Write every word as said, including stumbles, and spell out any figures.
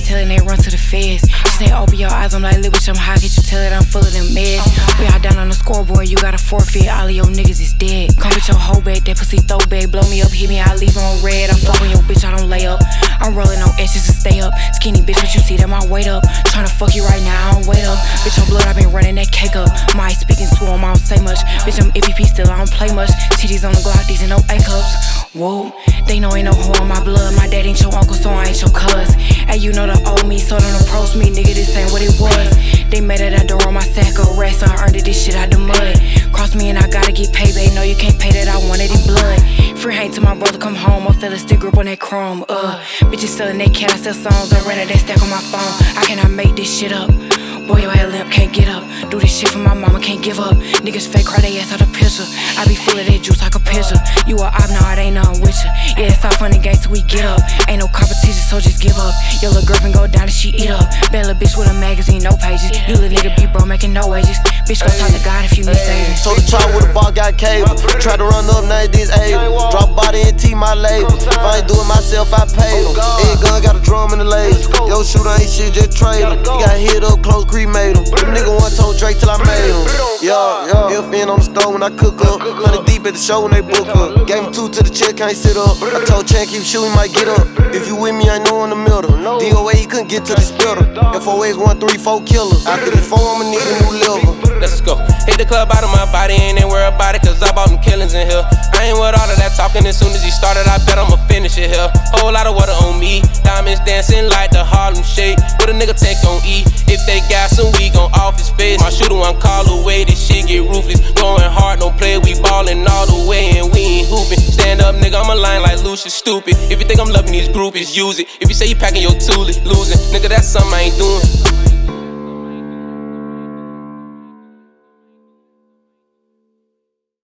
tell and they run to the feds. She say, open your eyes, I'm like, little bitch, I'm high, can't you tell it I'm full of them meds? We all down on the scoreboard, you gotta forfeit, all of your niggas is dead. Come with your hoe back, that pussy throw back, blow me up, hit me, I leave on red. I fuck on your bitch, I don't lay up. I'm rolling on edges to stay up. Skinny bitch, but you see that my weight up. Tryna fuck you right now, I don't wait up. Bitch, on blood, I been running that cake up. My speaking to him, I don't say much. Bitch, I'm M V P still, I don't play much. Titties on the Glock, these ain't no A-cups. Whoa, they know ain't no hoe in my blood. My dad ain't your uncle, so I ain't your cuz. Hey, you know the old me, so don't approach me, nigga, this ain't what it was. They made it, I door on my sack of rest, I earned it, this shit out the mud. Cross me and I gotta get paid, babe, no you can't pay that, I want it in blood. Free hang till my brother come home, I feel a stick grip on that chrome, uh. Bitches selling that cat, I sell songs, I rented that stack on my phone. How can I make this shit up? Boy, your head limp, can't get up. Do this shit for my mama, can't give up. Niggas fake, cry they ass out the picture. I be full of that juice like a picture. You a op, nah, it ain't nothing with you. Yeah, it's all fun and games till we get up. Ain't no competition, so just give up. Your little girlfriend go down and she eat up. Bad little bitch with a magazine, no pages. You little nigga be broke, making no wages. Bitch, go talk to God if you need saving. Told the chop with a bar, got cable. Tried to run up, now this able. Drop body and T my label. If I ain't do it myself, I pay them. Egg gun got a drum in the leg. Yo, shooter ain't shit, just trade him. He got hit up, close, cremate him. Them nigga one told Drake till I made him. Yeah, yeah. F N on the stove when I cook up. Hundred deep at the show when they book up. Gave him two to the check, can't sit up. I told Chan keep shooting, might get up. If you with me, I know in the middle. D O A, he couldn't get to the splitter. F O X one three four killers. After this four, I'ma need a new liver. Let's go. Hit the club out of my body, ain't worry about it, cause I bought them killings in here. I ain't with all of that talking, as soon as he started, I bet I'ma finish it here. Whole lot of water on me, diamonds dancing like the Harlem Shake. With a nigga tank on E, if they got some, we gon' off his face. My shooter one call away, this shit get ruthless. Going hard, don't play, we ballin' all the way, and we ain't hoopin'. Stand up, nigga, I'm a line like Lucius, stupid. If you think I'm loving these groupies, use it. If you say you packing your tools, losing. Nigga, that's something I ain't doing.